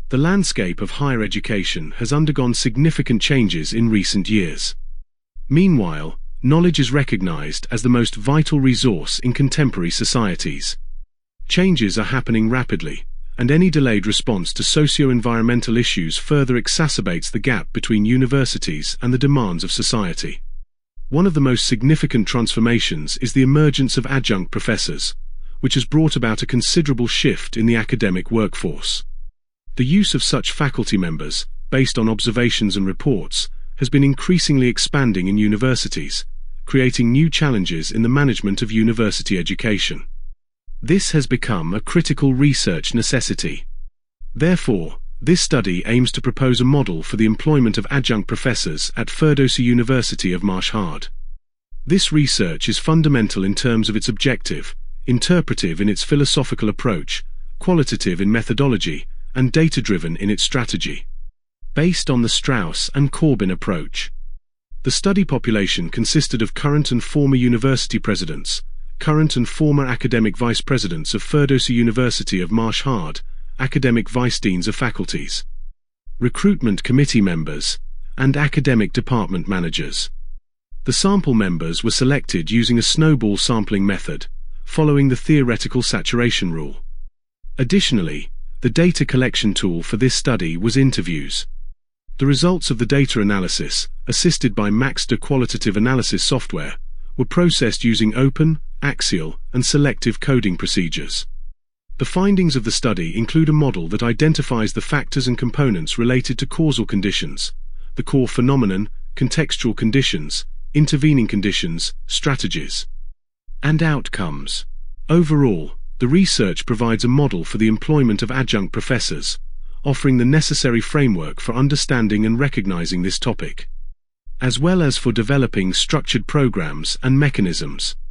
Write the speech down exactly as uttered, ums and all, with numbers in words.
The landscape of higher education has undergone significant changes in recent years. Meanwhile, knowledge is recognized as the most vital resource in contemporary societies. Changes are happening rapidly, and any delayed response to socio-environmental issues further exacerbates the gap between universities and the demands of society. One of the most significant transformations is the emergence of adjunct professors, which has brought about a considerable shift in the academic workforce. The use of such faculty members, based on observations and reports, has been increasingly expanding in universities, creating new challenges in the management of university education. This has become a critical research necessity. Therefore, this study aims to propose a model for the employment of adjunct professors at Ferdowsi University of Mashhad. This research is fundamental in terms of its objective, interpretive in its philosophical approach, qualitative in methodology, and data-driven in its strategy. Based on the Strauss and Corbin approach. The study population consisted of current and former university presidents, current and former academic vice presidents of Ferdowsi University of Mashhad, academic vice-deans of faculties, recruitment committee members, and academic department managers. The sample members were selected using a snowball sampling method, following the theoretical saturation rule. Additionally, the data collection tool for this study was interviews. The results of the data analysis, assisted by MaxDA qualitative analysis software, were processed using open, axial, and selective coding procedures. The findings of the study include a model that identifies the factors and components related to causal conditions, the core phenomenon, contextual conditions, intervening conditions, strategies, and outcomes. Overall, the research provides a model for the employment of adjunct professors, offering the necessary framework for understanding and recognizing this topic, as well as for developing structured programs and mechanisms.